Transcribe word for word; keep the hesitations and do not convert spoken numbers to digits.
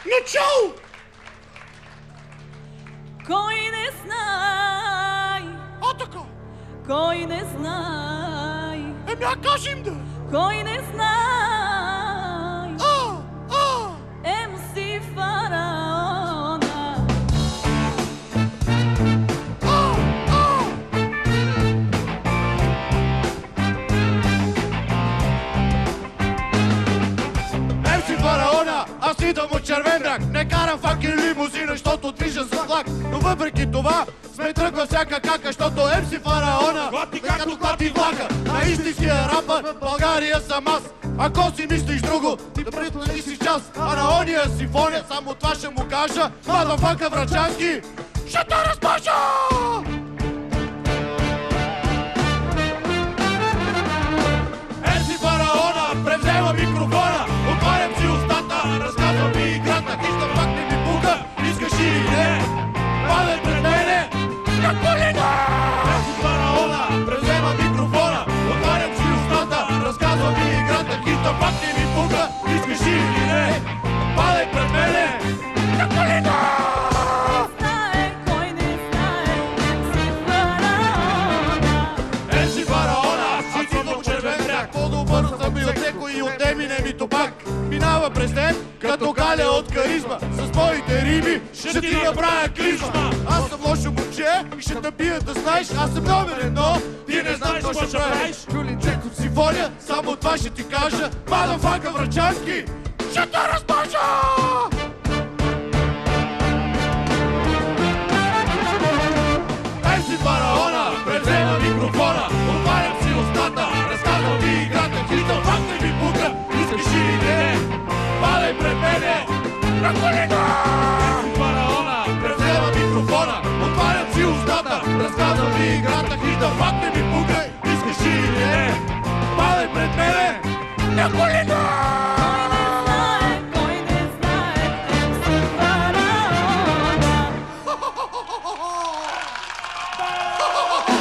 Начало! Кой не знае, А така? кой не знае, Еми, а кажи им да! кой не знае, А, а! ем си фараона. А, а! Ем си фараона, аз идвам от червен драк. Не карам факин лимузина, защото движа с влак. Но въпреки това сме тръгва всяка кака, защото ем си фараона Клати е като клати влака. На истинския рапър в България съм аз. Ако си мислиш друго, ти предпочти си час. А на ония симфония, само това ще му кажа: мадъфака врачански, ще те разпаша! Ем си фараона, превзема микрофона. Отварям си устата, разказвам ми играта. Хищам пак не ми пука, искаш или не, падай пред мене, как колина! Ем си фараона, превзема микрофона. Отварям си устата, разказвам ми играта. Хищам пак не ми пука, искаш или не, падай пред мене, как колина! Знае, кой не знае, ем си фараона. Ем си фараона, аз идвам от червен бряг. По-добър съм и от некой и от Еминем и Тупак. Минава през теб като галя от харизма. С моите рими ще ти направя клизма. Аз съм лошо момче и ще те бия да знаеш. Аз съм номер едно, ти не знаеш какво ще правиш. Чулинчек от симфония, само това ще ти кажа: мадъфака врачански, ще те разпаша! Ем си фараона, превзема микрофона. Отварям си устата, разказвам ви играта. Хитъл пак не ми пука, искаш или не, падай пред мене, на колина! Ем си фараона, превзема микрофона. Отварям си устата, разказвам ви играта. Хитъл пак не ми пука, искаш или не, падай пред мене, на колина!